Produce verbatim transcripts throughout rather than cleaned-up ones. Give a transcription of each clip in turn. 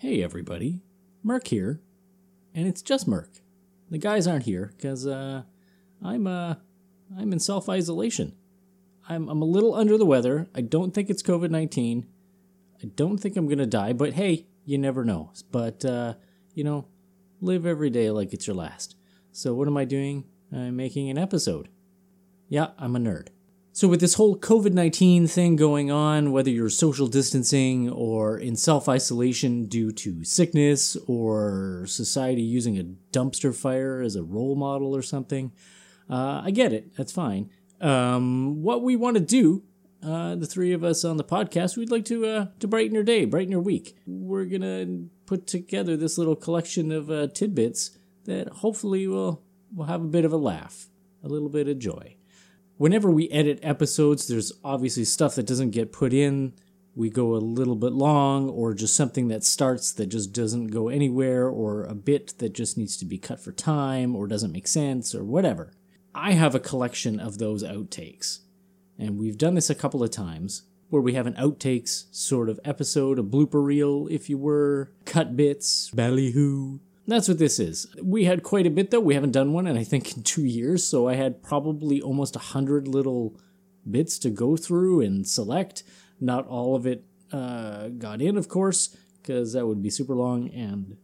Hey everybody, Merc here, and it's just Merc. The guys aren't here because uh, I'm uh, I'm in self-isolation. I'm I'm a little under the weather. I don't think it's covid nineteen. I don't think I'm gonna die, but hey, you never know. But uh, you know, live every day like it's your last. So what am I doing? I'm making an episode. Yeah, I'm a nerd. So with this whole covid nineteen thing going on, whether you're social distancing or in self-isolation due to sickness or society using a dumpster fire as a role model or something, uh, I get it. That's fine. Um, what we want to do, uh, the three of us on the podcast, we'd like to uh, to brighten your day, brighten your week. We're going to put together this little collection of uh, tidbits that hopefully will will have a bit of a laugh, a little bit of joy. Whenever we edit episodes, there's obviously stuff that doesn't get put in. We go a little bit long, or just something that starts that just doesn't go anywhere, or a bit that just needs to be cut for time, or doesn't make sense, or whatever. I have a collection of those outtakes, and we've done this a couple of times, where we have an outtakes sort of episode, a blooper reel, if you were, cut bits, ballyhoo. That's what this is. We had quite a bit, though. We haven't done one in, I think, in two years, so I had probably almost a hundred little bits to go through and select. Not all of it uh, got in, of course, because that would be super long, and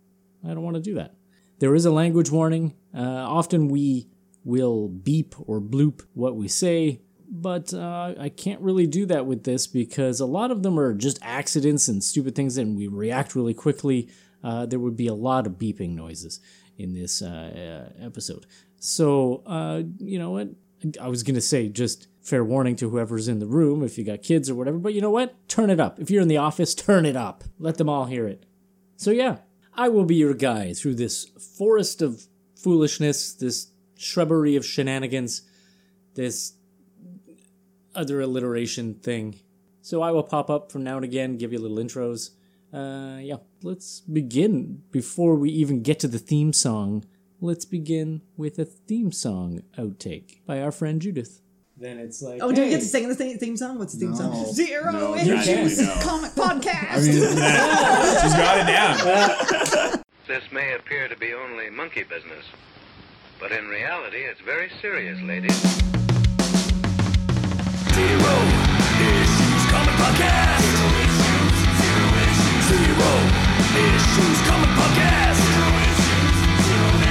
I don't want to do that. There is a language warning. Uh, often we will beep or bloop what we say, but uh, I can't really do that with this because a lot of them are just accidents and stupid things, and we react really quickly. Uh, there would be a lot of beeping noises in this uh, uh, episode. So, uh, you know what? I was going to say just fair warning to whoever's in the room if you got kids or whatever, but you know what? Turn it up. If you're in the office, turn it up. Let them all hear it. So yeah, I will be your guide through this forest of foolishness, this shrubbery of shenanigans, this other alliteration thing. So I will pop up from now and again, give you little intros. Uh, yeah, let's begin. Before we even get to the theme song, let's begin with a theme song outtake by our friend Judith. Then it's like, oh, hey. do we get to sing the th- theme song? What's the theme No. song? Zero no, Issues no. Comic Podcast. I mean, she's got it down. This may appear to be only monkey business, but in reality, it's very serious, ladies. Zero Issues Comic Podcast. Zero Issues Comic Podcast. Zero issues,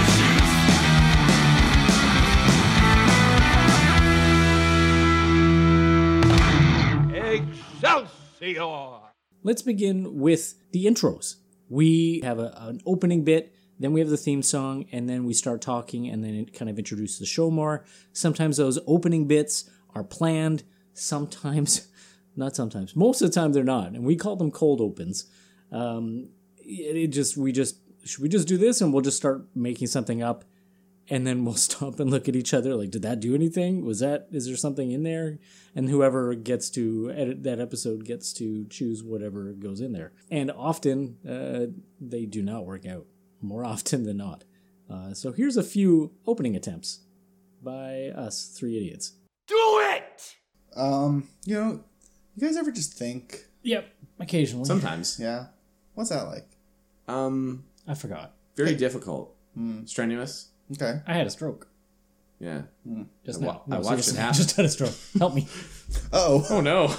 zero issues. Excelsior! Let's begin with the intros. We have a, an opening bit, then we have the theme song, and then we start talking, and then it kind of introduces the show more. Sometimes those opening bits are planned, sometimes, not sometimes, most of the time they're not, and we call them cold opens. Um, it, it just, we just, should we just do this and we'll just start making something up and then we'll stop and look at each other like, did that do anything? Was that, is there something in there? And whoever gets to edit that episode gets to choose whatever goes in there. And often, uh, they do not work out, more often than not. Uh, so here's a few opening attempts by us three idiots. Do it! Um, you know, you guys ever just think? Yep, occasionally. Sometimes. Yeah. What's that like? Um, I forgot. very Hey. difficult. Mm. Strenuous. Okay. I had a stroke. Yeah. Just I wa- now. I No, watched it seriously, I happen. just had a stroke. Help me. Uh-oh. Oh no.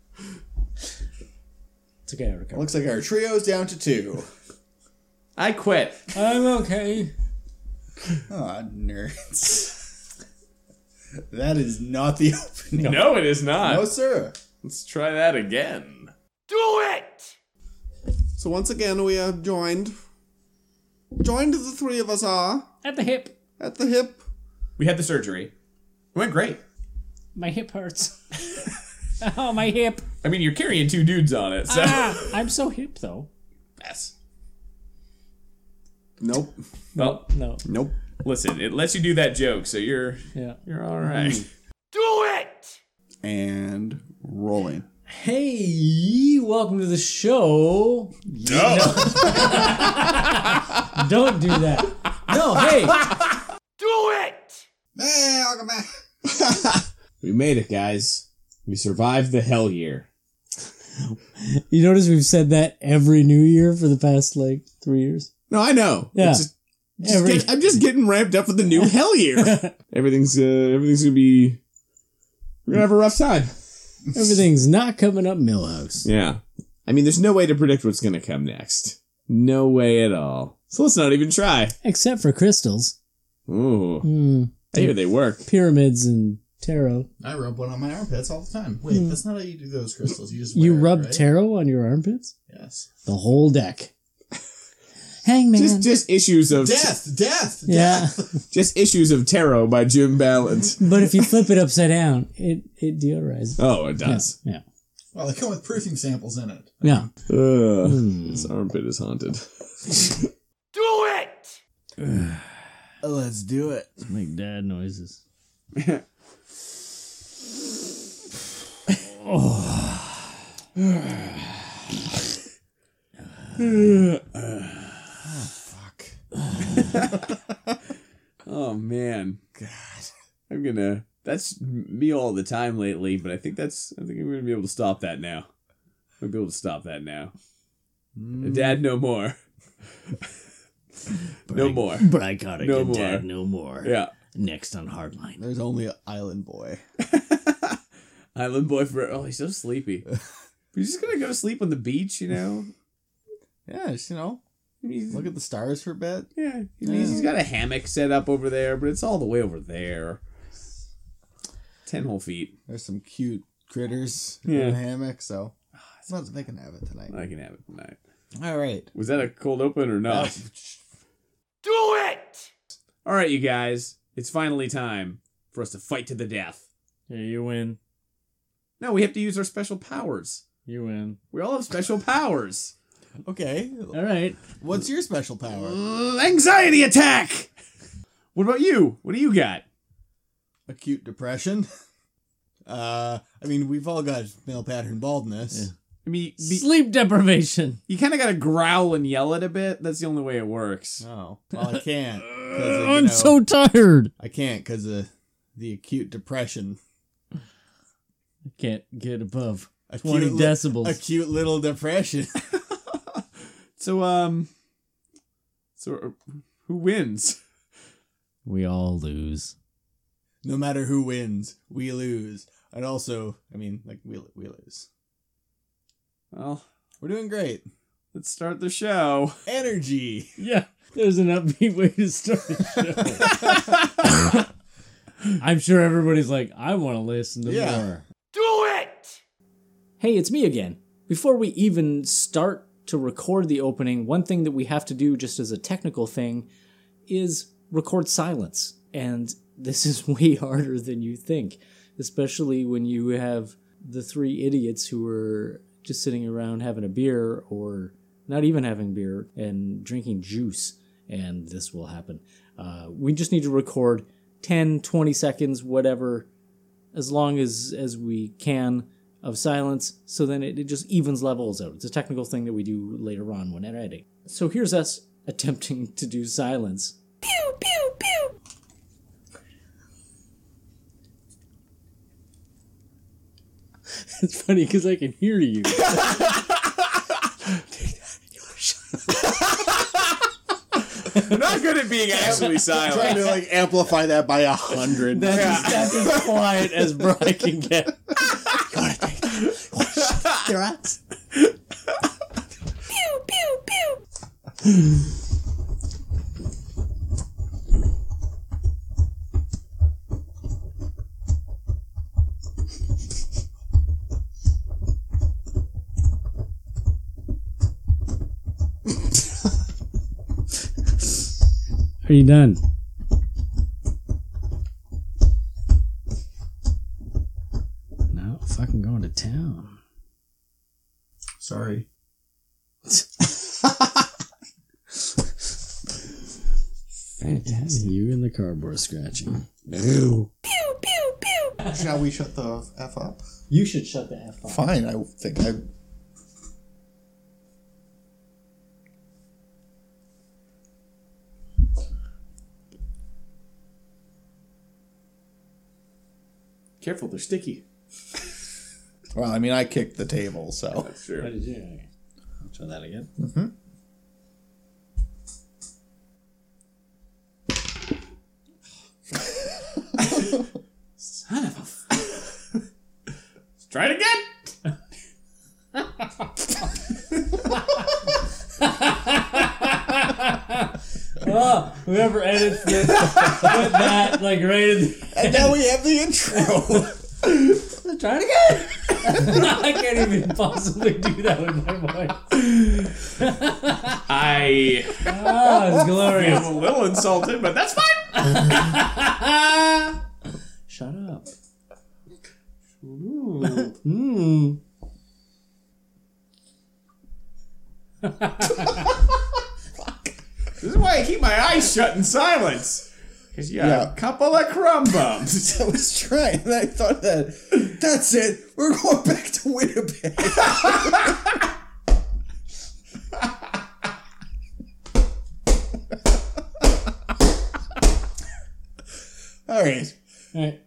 It's okay, I recovered. Looks like our trio's down to two. I quit. I'm okay. Aw, nerds. That is not the opening. No, it is not. No, sir. Let's try that again. Do it! So once again, we are joined. Joined the three of us are At the hip. at the hip. We had the surgery. It went great. My hip hurts. Oh, my hip. I mean, you're carrying two dudes on it, so. Ah, I'm so hip, though. Yes. Nope. Well, No. Nope. listen, it lets you do that joke, so you're Yeah. you're all right. Do it! And rolling. Hey, welcome to the show. No. Don't do that. No, hey. Do it! Hey, welcome back. We made it, guys. We survived the hell year. You notice we've said that every New Year for the past, like, three years? No, I know. Yeah. It's just, just Every- get- I'm just getting ramped up for the new hell year. everything's uh, everything's gonna be. We're gonna have a rough time. Everything's not coming up Millhouse. Yeah. I mean, there's no way to predict what's gonna come next. No way at all. So let's not even try. Except for crystals. Ooh. Hmm. I hear they work. Pyramids and tarot. I rub one on my armpits all the time. Wait, that's not how you do those crystals. You just You wear it, rub right? tarot on your armpits? Yes. The whole deck. Hangman. Just just issues of Death, death, yeah. death. just issues of tarot by Jim Ballant. But if you flip it upside down, it, it deodorizes. Oh, it does. Yeah. Well, they come with proofing samples in it. Yeah. Ugh, Hmm. This armpit is haunted. Do it! Let's do it. Make dad noises. Oh man, God, I'm gonna. That's me all the time lately, but I think that's. I think I'm gonna be able to stop that now. I'm gonna be able to stop that now. Dad, no more. no more. Psychotic No and more. dad no more. Yeah, Next on Hardline. There's only an island boy. Island boy for. Oh, he's so sleepy. He's just gonna go to sleep on the beach, you know. Yeah, just, you know, He's, look at the stars for a bit. yeah, he's, he's got a hammock set up over there, but it's all the way over there. Ten whole feet. There's some cute critters Yeah. in the hammock, so well, they can have it tonight. I can have it tonight. All right. Was that a cold open or not? Do it! All right, you guys. It's finally time for us to fight to the death. Yeah, you win. No, we have to use our special powers. You win. We all have special powers. Okay. All right. What's your special power? Uh, anxiety attack! What about you? What do you got? Acute depression. Uh, I mean, we've all got male pattern baldness. I mean, be, Sleep deprivation. you kind of got to growl and yell it a bit. That's the only way it works. Oh, well, I can't. 'cause of, you I'm know, so tired. I can't because of the acute depression. I can't get above Acute twenty li- decibels. Acute little depression. So, um, so uh, who wins? We all lose. No matter who wins, we lose. And also, I mean, like, we, we lose. Well, We're doing great. let's start the show. Energy. Yeah, there's an upbeat way to start the show. I'm sure everybody's like, I want to listen to Yeah. more. Do it! Hey, it's me again. Before we even start to record the opening, one thing that we have to do just as a technical thing is record silence. And this is way harder than you think, especially when you have the three idiots who are just sitting around having a beer or not even having beer and drinking juice. And this will happen. Uh, we just need to record ten, twenty seconds, whatever, as long as, as we can of silence, so then it, it just evens levels out. It's a technical thing that we do later on when editing. So here's us attempting to do silence. Pew, pew, pew! It's funny because I can hear you. We're not good at being actually silent. Trying to, like, amplify that by a hundred. That's, that's as quiet as Brian can get. Their ass. Pew, pew, pew! Are you done? No, fucking going to town. Sorry. Fantastic. You and the cardboard scratching. No. Pew, pew, pew! Shall we shut the F up? You should shut the F off. Fine, I think I. Careful, they're sticky. Well, I mean, I kicked the table, so. That's true. What did you? Okay. I'll try that again. Mm-hmm. Son of a. F- Let's try it again. Oh, whoever edits this, put that like right in. And now we have the intro. Try it again. I can't even possibly do that with my voice. I Oh, it's glorious. am a little insulted, but that's fine. Shut up. Mm. This is why I keep my eyes shut in silence. Because you got Yeah. a couple of crumb bumps. I was trying, and I thought that, that's it. We're going back to Winnipeg. All right. All right.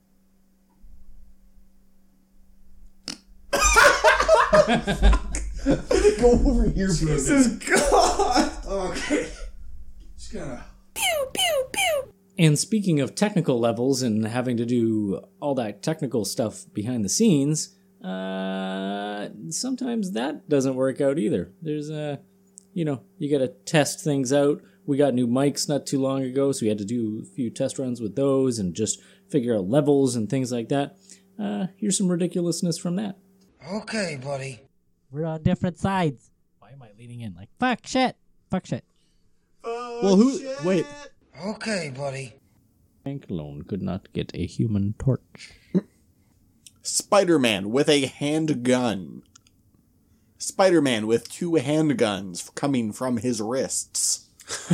Go over here for a minute. Jesus God. Okay. Just gonna. And speaking of technical levels and having to do all that technical stuff behind the scenes, uh, sometimes that doesn't work out either. There's a, you know, you got to test things out. We got new mics not too long ago, so we had to do a few test runs with those and just figure out levels and things like that. Uh, here's some ridiculousness from that. Okay, buddy. We're on different sides. Why am I leaning in like? Fuck shit. Fuck shit. Well, who? Wait. Okay, buddy. Frank alone could not get a human torch. Spider-Man with a handgun. Spider-Man with two handguns coming from his wrists.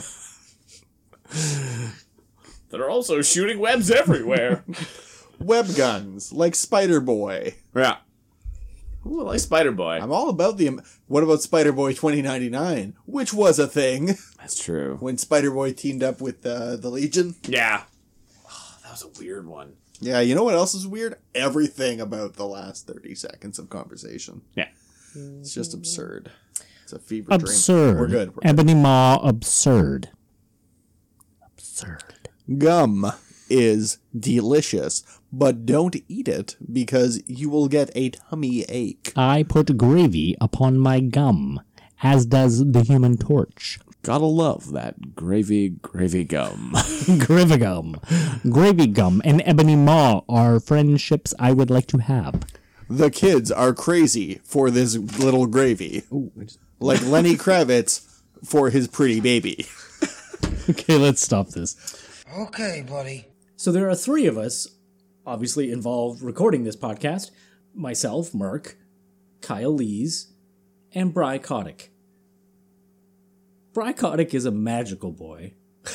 They're also shooting webs everywhere. Web guns, like Spider-Boy. Yeah. Ooh, I like Spider-Boy. I'm all about the... What about Spider-Boy twenty ninety-nine? Which was a thing. That's true. When Spider-Boy teamed up with uh, the Legion. Yeah. Oh, that was a weird one. Yeah, you know what else is weird? Everything about the last thirty seconds of conversation. Yeah. It's just absurd. It's a fever dream. Absurd. We're good. We're Ebony Maw absurd. Absurd. good. Gum is delicious, but don't eat it because you will get a tummy ache. I put gravy upon my gum, as does the Human Torch. Gotta love that gravy, gravy gum. Gravy gum. Gravy gum and Ebony Maw are friendships I would like to have. The kids are crazy for this little gravy. Like Lenny Kravitz for his pretty baby. Okay, let's stop this. Okay, buddy. So there are three of us, obviously involved recording this podcast. Myself, Merc, Kyle Lees, and Bry Kotick. Bry Kotick is a magical boy.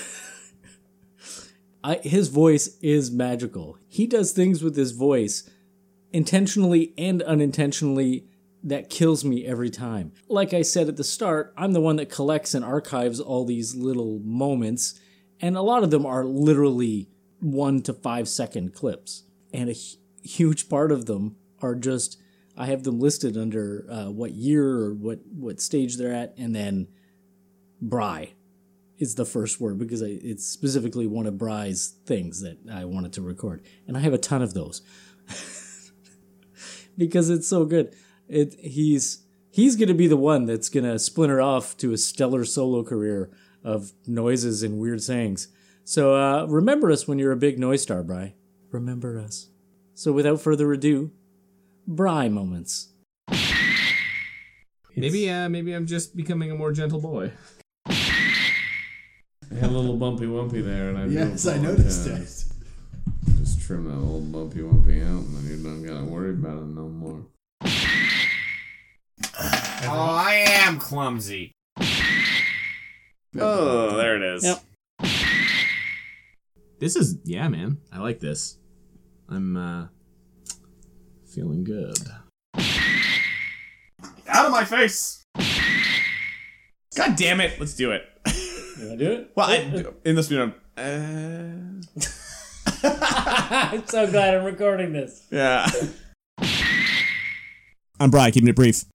I, his voice is magical. He does things with his voice, intentionally and unintentionally, that kills me every time. Like I said at the start, I'm the one that collects and archives all these little moments, and a lot of them are literally one to five second clips. And a hu- huge part of them are just, I have them listed under uh, what year or what, what stage they're at, and then Bry is the first word because I, it's specifically one of Bry's things that I wanted to record. And I have a ton of those because it's so good. It he's he's going to be the one that's going to splinter off to a stellar solo career of noises and weird sayings. So uh, remember us when you're a big noise star, Bry. Remember us. So without further ado, Bry moments. Maybe, uh, maybe I'm just becoming a more gentle boy. I had a little bumpy wumpy there, and I Yes, do I noticed apologize. it. Just trim that little bumpy wumpy out, and then you don't gotta worry about it no more. Oh, I am clumsy. Oh, there it is. Yep. This is, yeah, man. I like this. I'm, uh, feeling good. Out of my face! God damn it! Let's do it. You want to do it? Well, I, in this video, uh, I'm so glad I'm recording this. yeah. I'm Bri, keeping it brief.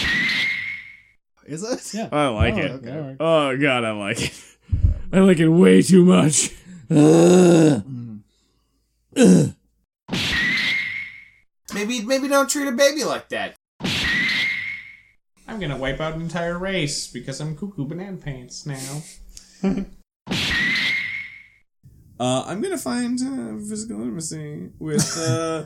Is it? Yeah. I like Oh, it. okay, all right. Oh, God, I like it. I like it way too much. Maybe, maybe don't treat a baby like that. I'm gonna wipe out an entire race because I'm Cuckoo Banana Pants now. Uh, I'm gonna find uh, physical intimacy with, uh...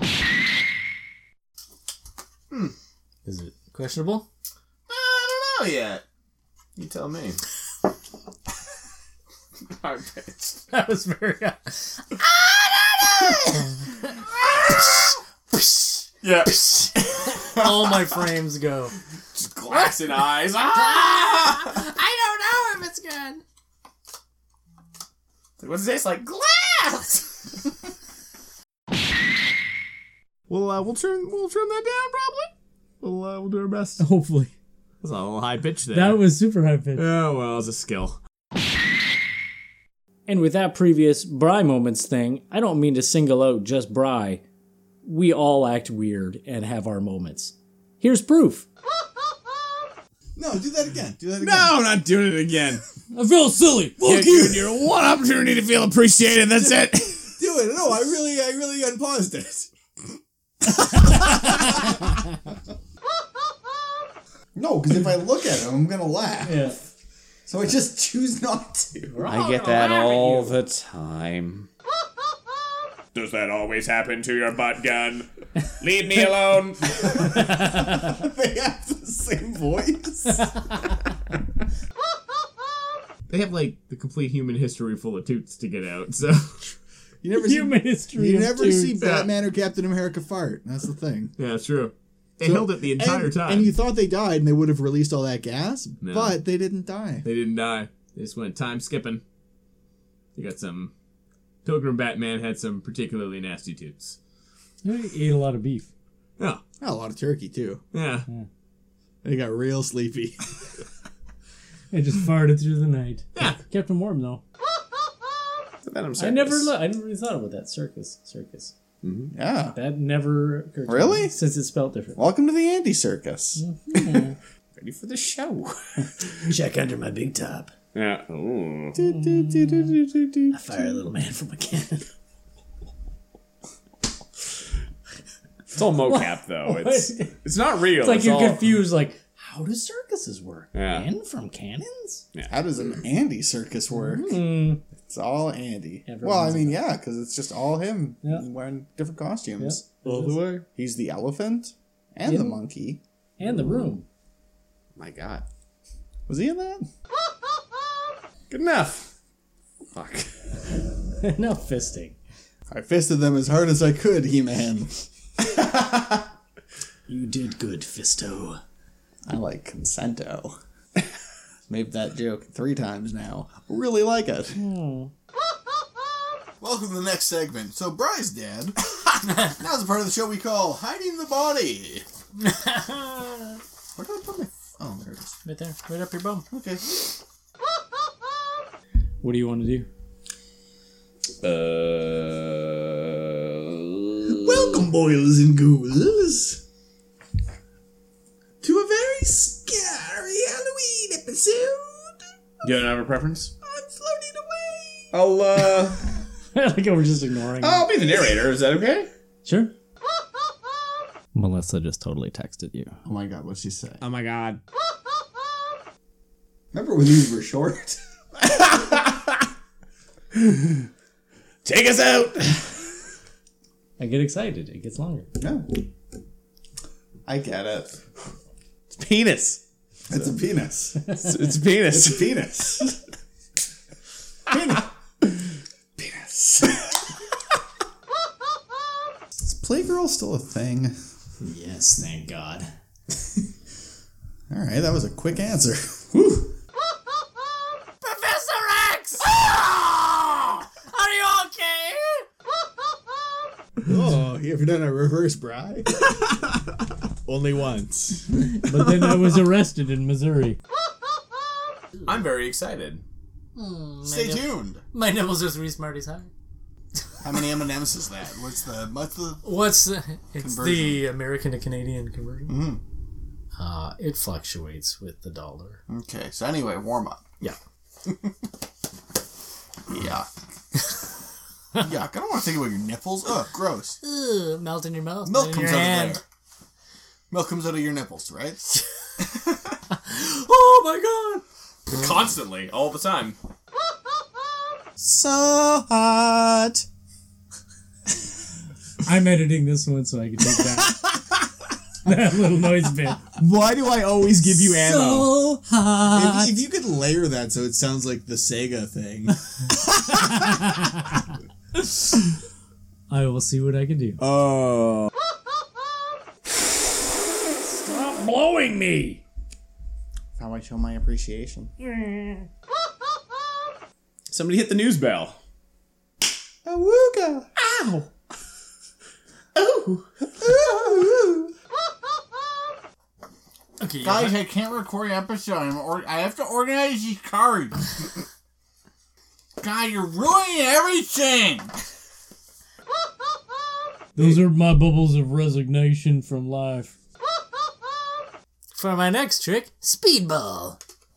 Hmm. Is it questionable? I don't know yet. You tell me. High pitched. That was very. Yeah. All my frames go. Just glass in eyes. Ah! I don't know if it's good. What's this? Like glass. We'll, uh, we'll trim, we'll trim that down, probably. We'll, uh, we'll do our best. Hopefully. That's a little high pitch there. That was super high pitched. Oh, well, it's a skill. And with that previous Bri moments thing, I don't mean to single out just Bri. We all act weird and have our moments. Here's proof. No, do that again. Do that again. No, I'm not doing it again. I feel silly. Fuck You're you. given your one opportunity to feel appreciated, that's it. Do it. No, I really, I really unpaused it. No, because if I look at him, I'm gonna laugh. Yeah. So I just choose not to. I get that all the time. Does that always happen to your butt gun? Leave me alone. They have the same voice. They have, like, the complete human history full of toots to get out, so... You never Human see, history You of never dudes. see Batman or Captain America fart. That's the thing. Yeah, it's true. They So- held it the entire and, time. And you thought they died and they would have released all that gas, No. but they didn't die. They didn't die. They just went time skipping. You got some... Pilgrim Batman had some particularly nasty toots. He ate a lot of beef. Oh, Oh, a lot of turkey too. yeah. They got real sleepy. It just farted through the night. Yeah. Kept him warm though. Venom I never, lo- I never really thought about that circus. Circus. Yeah. That never occurred to Really? me, since it's spelled different. Welcome to the Andy Circus. Ready for the show. Check under my big top. Yeah. Ooh. I fire a little man from a cannon. It's all mocap, though. It's it's not real. It's like It's you're all- confused, like, how do circuses work? Yeah. Men from cannons? How does an Andy Circus work? Mm. It's all Andy. Everyone's well, I mean, yeah, because it's just all him Yeah. wearing different costumes. All the way. He's the elephant and Yeah. the monkey. And the room. My God. Was he in that? Good enough. Fuck. Enough fisting. I fisted them as hard as I could, He-Man. You did good, Fisto. I like Consento. Made that joke three times now. Really like it. Welcome to the next segment. So, Bri's dead. Now's the part of the show we call Hiding the Body. Where did I put my... Oh, there it is. Right there. Right up your bum. Okay. What do you want to do? Uh. Welcome, boys and ghouls, to a very scary Halloween episode. You don't have a preference? I'm floating away. I'll, uh. Like we're just ignoring. I'll be the narrator. Is that okay? Sure. Melissa just totally texted you. Oh my god, what'd she say? Oh my God. Remember when these were short? Take us out. I get excited. It gets longer. No. I get it. It's penis. It's a penis. It's, it's penis. It's a penis. Penis. Is Playgirl still a thing? Yes, thank God. Alright, that was a quick answer. Professor X! Oh! Are you okay? Oh, you ever done a reverse Bri? Only once. But then I was arrested in Missouri. I'm very excited. Stay tuned. My nipples are three Smarties high. How many M and M's is that? What's the what's the What's the? It's conversion? the American to Canadian conversion. Mhm. Uh, it fluctuates with the dollar. Okay, so anyway, warm up. Yeah. Yeah. Yuck, I don't want to think about your nipples. Ugh, gross. Ugh, melt in your mouth. Milk in comes your out hand. of there. Milk comes out of your nipples, right? Oh my god! Constantly, all the time. So hot. I'm editing this one so I can take that that little noise bit. Why do I always give you ammo? So hot. If, if you could layer that so it sounds like the Sega thing. I will see what I can do. Oh. Stop blowing me! How I show my appreciation. Somebody hit the news bell. Awooga. Ow. Ooh. Ooh. Okay, Guys, I can't record an episode. I'm or- I have to organize these cards. God, you're ruining everything. those are my bubbles of resignation from life. For my next trick, speedball.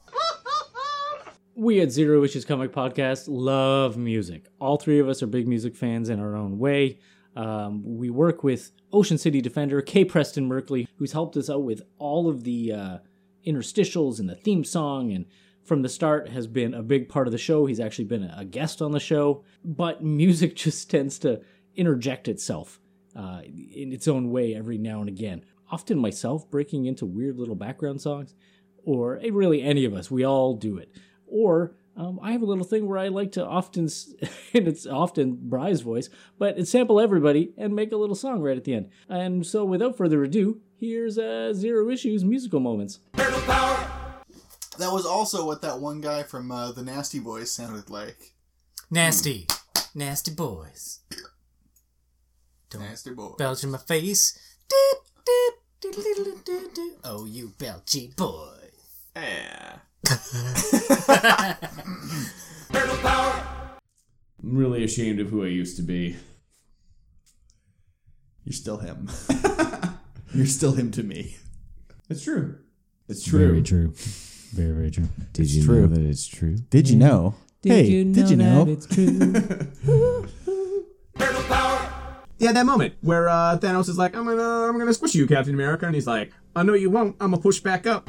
We at Zero Issues Comic Podcast love music. All three of us are big music fans in our own way. Um, we work with Ocean City Defender, K. Preston Merkley, who's helped us out with all of the uh, interstitials and the theme song, and from the start has been a big part of the show. He's actually been a guest on the show, but music just tends to interject itself uh, in its own way every now and again. Often myself breaking into weird little background songs, or eh, really any of us, we all do it. Or um, I have a little thing where I like to often, and it's often Bry's voice, but it sample everybody and make a little song right at the end. And so without further ado, here's uh, Zero Issues Musical Moments. That was also what that one guy from uh, the Nasty Boys sounded like. Nasty. Nasty boys. Don't Nasty Boys. belch in my face. Doot, doot, doot, doot, doot, doot, doot. Oh, you belchy boy. Yeah. I'm really ashamed of who I used to be. You're still him. You're still him to me. It's true. It's true. Very true. Very, very true. Did It's you true. know that it's true? Did you know? Did hey, you know did you know? that it's true? Yeah, that moment where uh, Thanos is like, "I'm gonna, I'm gonna squish you, Captain America," and he's like, "I know you won't. I'm gonna push back up."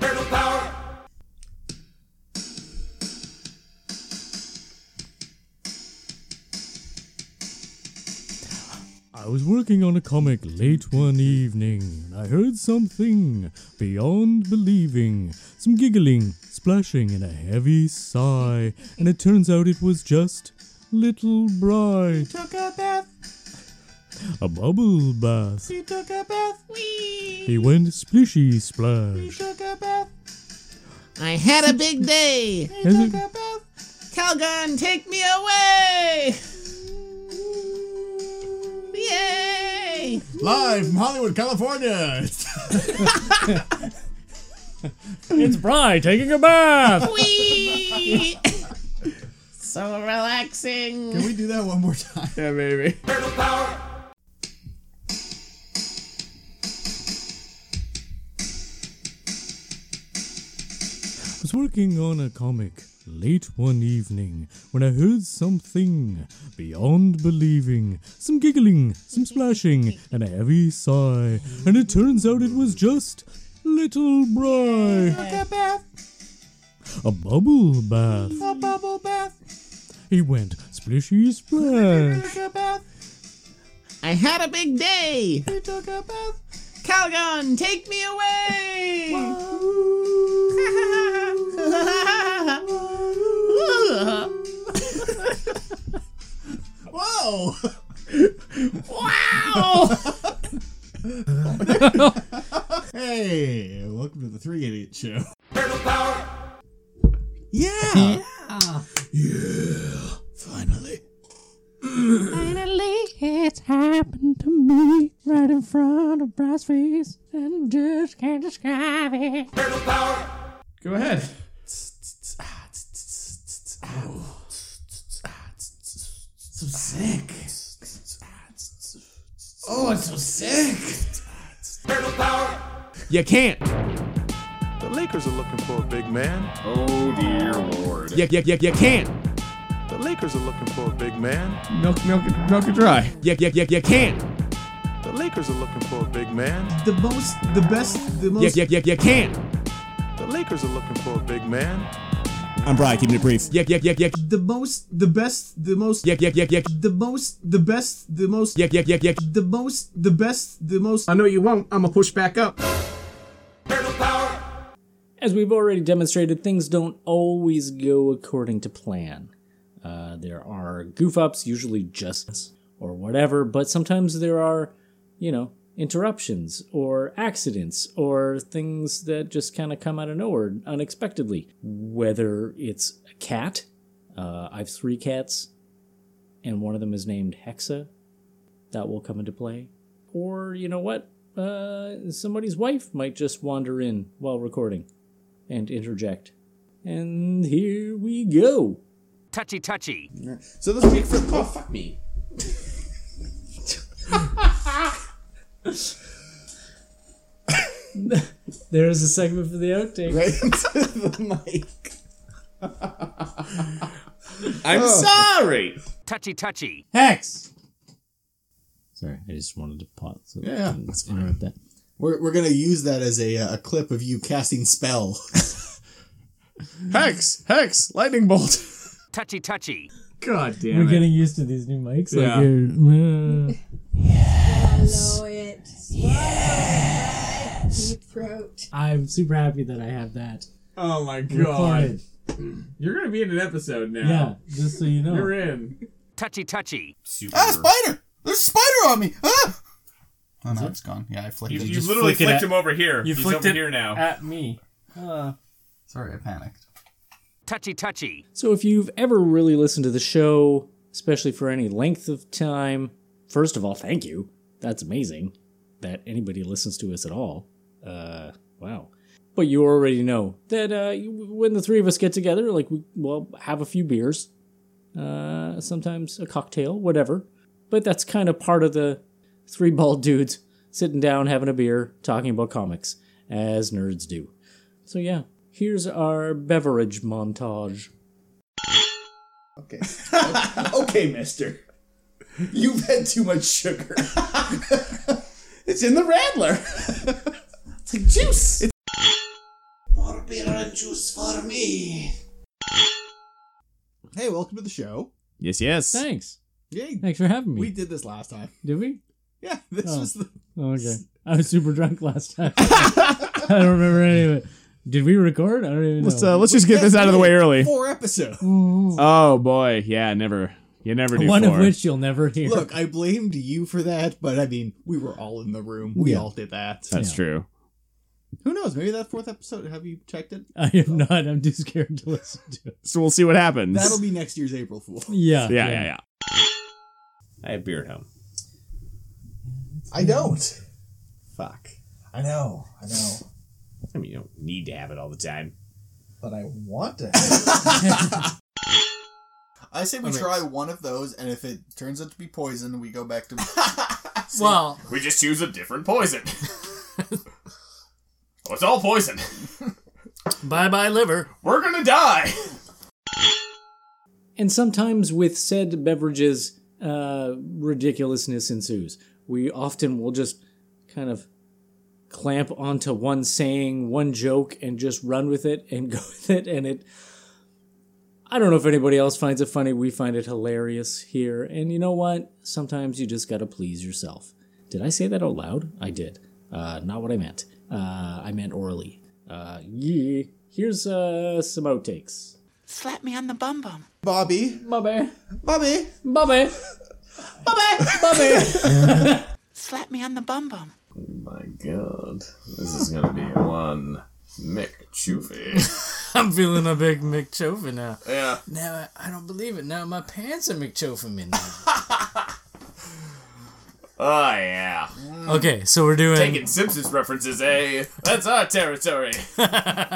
I was working on a comic late one evening, and I heard something beyond believing. Some giggling, splashing, and a heavy sigh. And it turns out it was just Little Bry. Took a bath. A bubble bath. He took a bath. Wee. He went splishy splash. Took a bath. I had a big day. He took a bath. Calgon, take me away. Yay! Live from Hollywood, California. It's Bry taking a bath. Whee! So relaxing. Can we do that one more time? Yeah, baby. I was working on a comic late one evening when I heard something beyond believing. Some giggling, some splashing, and a heavy sigh. And it turns out it was just Little Bry. Took a bath. A bubble bath. A bubble bath. He went splishy splash. Took a bath. I had a big day. He took a bath. Calgon, take me away. Whoa! Wow! Hey, welcome to the Three Idiot Show. Yeah! Yeah! Finally. Finally, it's happened to me right in front of Bry's face, and I just can't describe it. Go ahead. So sick. Oh, it's so sick. Turtle power. You can't. The Lakers are looking for a big man. Oh dear lord. You, you, you, you can't. The Lakers are looking for a big man. Milk, milk, it- milk it dry. You, you, you, you can't. The Lakers are looking for a big man. The most, the best, the most. You, you, you, you can't. The Lakers are looking for a big man. I'm Brian, keeping it brief. Yeah, yeah, yeah, yeah. The most, the best, the most. Yeah, yeah, yeah, yeah. The most, the best, the most. Yeah, yeah, yeah, yeah. The most, the best, the most. I know you won't. I'm gonna push back up. Turtle power. As we've already demonstrated, things don't always go according to plan. Uh, there are goof-ups, usually just or whatever, but sometimes there are, you know, interruptions or accidents or things that just kind of come out of nowhere unexpectedly. Whether it's a cat, uh, I have three cats, and one of them is named Hexa. That will come into play. Or, you know what, uh, somebody's wife might just wander in while recording and interject. And here we go. Touchy touchy. So this week for Oh, fuck me. There is a segment for the outtake. right into the mic. I'm Oh. sorry. Touchy touchy. Hex! Sorry, I just wanted to pause. So Yeah, let's interrupt that. We're we're gonna use that as a uh, a clip of you casting spell. Hex! Hex! Lightning bolt! Touchy touchy. God damn We're it. getting used to these new mics. Yeah. Like you're, uh, Swallow it. Swallow it. Deep throat. I'm super happy that I have that Oh my god. recorded. You're gonna be in an episode now. Yeah, just so you know. You're in. Touchy touchy. Super. Ah, spider! There's a spider on me! Ah! Oh no, it's gone. Yeah, I flicked You, it. you just literally flick it flicked at- him over here. You He's flicked over it here now. at me. Uh, Sorry, I panicked. Touchy touchy. So if you've ever really listened to the show, especially for any length of time, first of all, thank you. That's amazing that anybody listens to us at all. Uh, wow. But you already know that uh, you- when the three of us get together, like, we, well, have a few beers, uh, sometimes a cocktail, whatever. But that's kind of part of the three bald dudes sitting down, having a beer, talking about comics, as nerds do. So yeah, here's our beverage montage. Okay. Okay, mister. You've had too much sugar. It's in the Radler! It's like juice. It's More beer and juice for me. Hey, welcome to the show. Yes, yes. Thanks. Yay. Thanks for having me. We did this last time. Did we? Yeah, this Oh. was the... Oh, okay. I was super drunk last time. I don't remember any of it. Did we record? I don't even know. Let's uh, let's just get this out of the way early. Four episodes. Oh boy, yeah, never. You never do One four. of which you'll never hear. Look, I blamed you for that, but I mean, we were all in the room. We Yeah. all did that. That's true. Who knows? Maybe that fourth episode, have you checked it? I am not. I'm too scared to listen to it. So we'll see what happens. That'll be next year's April Fool. Yeah. yeah, yeah, yeah. I have beer at home. I don't. Fuck. I know. I know. I mean, you don't need to have it all the time. But I want to. I say we Okay. try one of those, and if it turns out to be poison, we go back to... Well, We just choose a different poison. Oh, it's all poison. bye bye liver. We're gonna die. And sometimes with said beverages, uh, ridiculousness ensues. We often will just kind of clamp onto one saying, one joke, and just run with it and go with it. And it, I don't know if anybody else finds it funny. We find it hilarious here. And you know what? Sometimes you just gotta please yourself. Did I say that out loud? I did. Uh, not what I meant. Uh, I meant orally. Uh, yeah. Here's uh, some outtakes. Slap me on the bum bum. Bobby. Bobby. Bobby. Bobby. Bobby. Bobby. Slap me on the bum bum. Oh my god. This is gonna be one McChoofy. I'm feeling a big McChofa now. Yeah. Now I, I don't believe it. Now my pants are McChofa me now. Oh yeah. Okay, so we're doing. Taking Simpsons references, eh? That's our territory.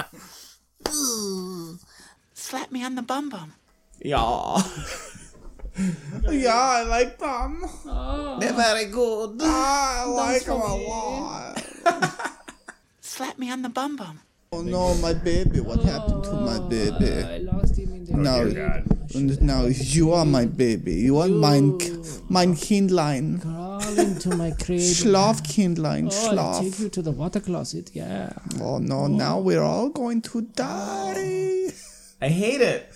Ooh. Slap me on the bum bum. Yeah. Yeah, I like them. They're very good. I like them a lot. Slap me on the bum bum. Oh no, my baby. What happened to my baby? I lost him in the Now, rain. now you are my baby. You are mein, mein Kindlein. Crawl into my cradle. Schlaf, Kindlein, Oh, I'll take schlaf. you to the water closet, yeah. Oh no, now we're all going to die. I hate it.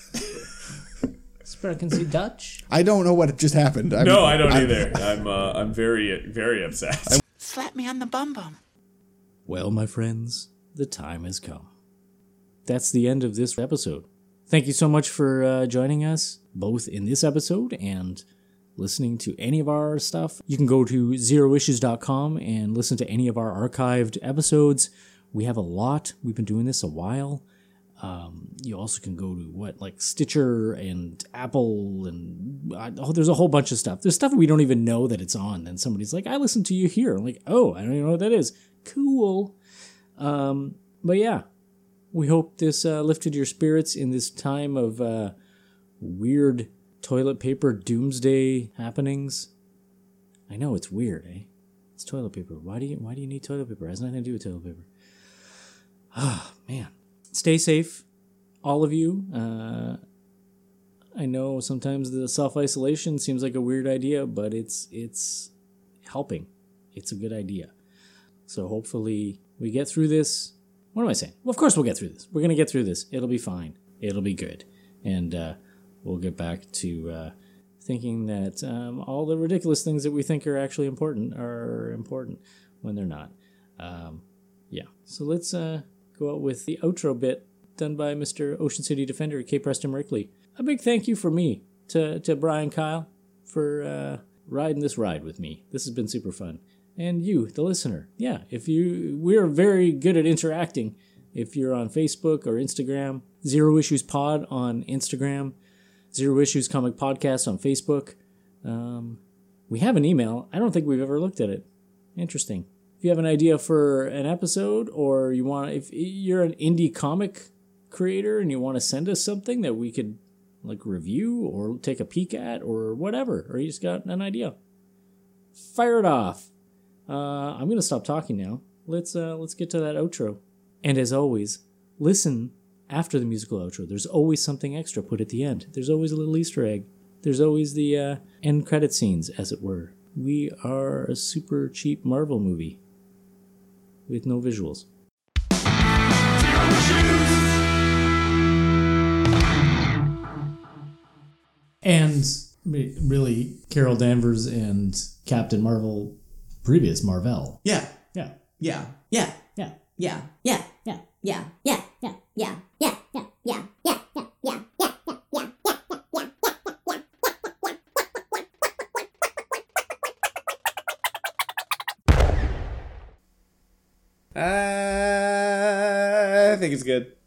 Spirit can see Dutch. I don't know what just happened. I'm, No, I don't I'm- either. I'm uh, I'm very very upset. Slap me on the bum bum. Well, my friends, the time has come. That's the end of this episode. Thank you so much for uh, joining us, both in this episode and listening to any of our stuff. You can go to zero issues dot com and listen to any of our archived episodes. We have a lot. We've been doing this a while. Um, you also can go to what, like Stitcher and Apple, and uh, oh, there's a whole bunch of stuff. There's stuff we don't even know that it's on. Then somebody's like, I listened to you here. I'm like, oh, I don't even know what that is. Cool. Um, but yeah, we hope this uh, lifted your spirits in this time of uh, weird toilet paper doomsday happenings. I know it's weird, eh? It's toilet paper. Why do you Why do you need toilet paper? It has nothing to do with toilet paper. Ah, man. Stay safe, all of you. Uh, I know sometimes the self-isolation seems like a weird idea, but it's it's helping. It's a good idea. So hopefully we get through this. What am I saying? Well, of course we'll get through this. We're going to get through this. It'll be fine. It'll be good. And uh, we'll get back to uh, thinking that um, all the ridiculous things that we think are actually important are important when they're not. Um, yeah. So let's uh, go out with the outro bit done by Mister Ocean City Defender, K. Preston Merkley. A big thank you for me to, to Brian Kyle for uh, riding this ride with me. This has been super fun. And you, the listener. Yeah, if you, we're very good at interacting. If you're on Facebook or Instagram, Zero Issues Pod on Instagram, Zero Issues Comic Podcast on Facebook. Um, we have an email. I don't think we've ever looked at it. Interesting. If you have an idea for an episode, or you want, if you're an indie comic creator and you want to send us something that we could like review or take a peek at or whatever, or you just got an idea, fire it off. Uh, I'm gonna stop talking now. Let's uh, let's get to that outro. And as always, listen after the musical outro. There's always something extra put at the end. There's always a little Easter egg. There's always the uh, end credit scenes, as it were. We are a super cheap Marvel movie with no visuals. And really, Carol Danvers and Captain Marvel, previous Marvel. Yeah. Yeah. Yeah. Yeah. Yeah. Yeah, yeah, yeah, yeah, yeah, yeah, yeah, yeah, yeah, yeah, yeah, yeah, yeah, yeah, yeah, Uh, I think it's good.